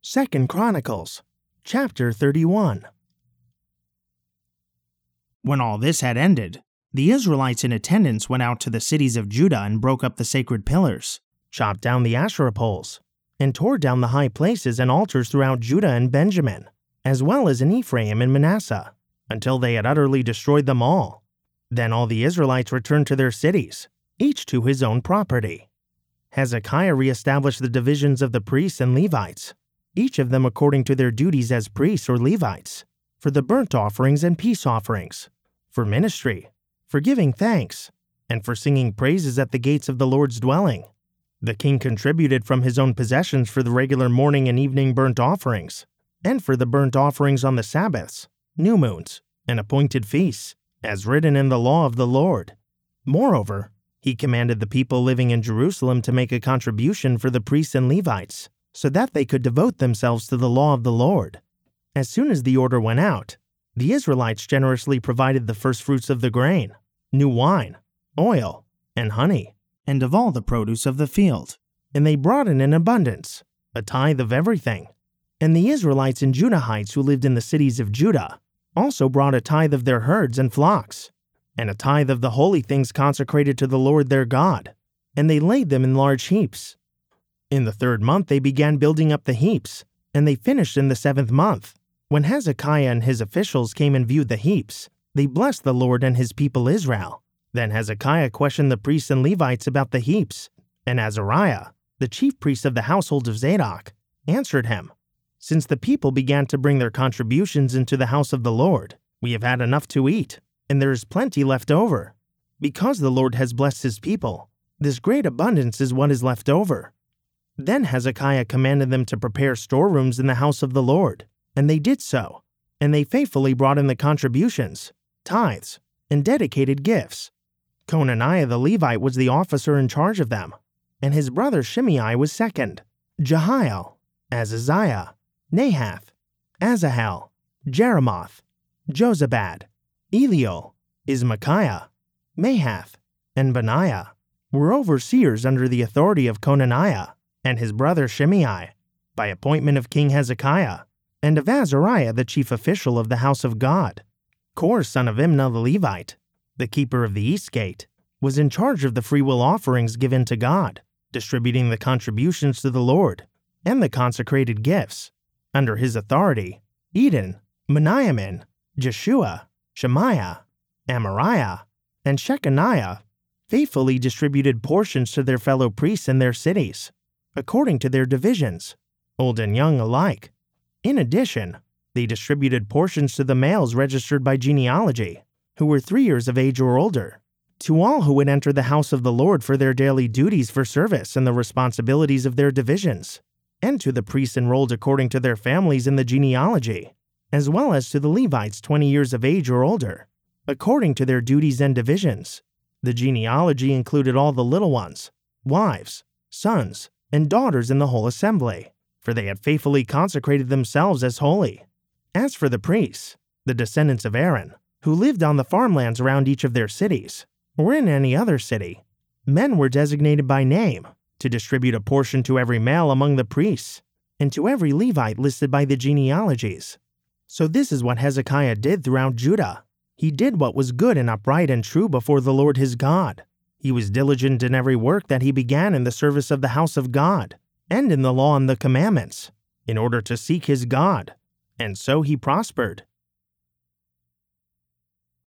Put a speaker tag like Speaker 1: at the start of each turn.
Speaker 1: 2 Chronicles, chapter 31. When all this had ended, the Israelites in attendance went out to the cities of Judah and broke up the sacred pillars, chopped down the Asherah poles, and tore down the high places and altars throughout Judah and Benjamin, as well as in Ephraim and Manasseh, until they had utterly destroyed them all. Then all the Israelites returned to their cities, each to his own property. Hezekiah reestablished the divisions of the priests and Levites, each of them according to their duties as priests or Levites, for the burnt offerings and peace offerings, for ministry, for giving thanks, and for singing praises at the gates of the Lord's dwelling. The king contributed from his own possessions for the regular morning and evening burnt offerings, and for the burnt offerings on the Sabbaths, new moons, and appointed feasts, as written in the law of the Lord. Moreover, he commanded the people living in Jerusalem to make a contribution for the priests and Levites, so that they could devote themselves to the law of the Lord. As soon as the order went out, the Israelites generously provided the firstfruits of the grain, new wine, oil, and honey, and of all the produce of the field. And they brought in abundance, a tithe of everything. And the Israelites and Judahites who lived in the cities of Judah also brought a tithe of their herds and flocks, and a tithe of the holy things consecrated to the Lord their God, and they laid them in large heaps. In the 3rd month they began building up the heaps, and they finished in the 7th month. When Hezekiah and his officials came and viewed the heaps, they blessed the Lord and his people Israel. Then Hezekiah questioned the priests and Levites about the heaps, and Azariah, the chief priest of the household of Zadok, answered him, "Since the people began to bring their contributions into the house of the Lord, we have had enough to eat, and there is plenty left over. Because the Lord has blessed his people, this great abundance is what is left over." Then Hezekiah commanded them to prepare storerooms in the house of the Lord, and they did so, and they faithfully brought in the contributions, tithes, and dedicated gifts. Conaniah the Levite was the officer in charge of them, and his brother Shimei was second, Jehiel, Azaziah, Nahath, Asahel, Jeremoth, Jozabad, Eliel, Ismachiah, Mahath, and Benaiah were overseers under the authority of Conaniah and his brother Shimei, by appointment of King Hezekiah, and of Azariah the chief official of the house of God. Kor son of Imnah the Levite, the keeper of the east gate, was in charge of the freewill offerings given to God, distributing the contributions to the Lord, and the consecrated gifts. Under his authority, Eden, Meniamin, Jeshua, Shemaiah, Amariah, and Shechaniah faithfully distributed portions to their fellow priests in their cities, according to their divisions, old and young alike. In addition, they distributed portions to the males registered by genealogy, who were 3 years of age or older, to all who would enter the house of the Lord for their daily duties for service and the responsibilities of their divisions, and to the priests enrolled according to their families in the genealogy, as well as to the Levites 20 years of age or older, according to their duties and divisions. The genealogy included all the little ones, wives, sons, and daughters in the whole assembly, for they had faithfully consecrated themselves as holy. As for the priests, the descendants of Aaron, who lived on the farmlands around each of their cities, or in any other city, men were designated by name to distribute a portion to every male among the priests, and to every Levite listed by the genealogies. So this is what Hezekiah did throughout Judah. He did what was good and upright and true before the Lord his God. He was diligent in every work that he began in the service of the house of God, and in the law and the commandments, in order to seek his God, and so he prospered.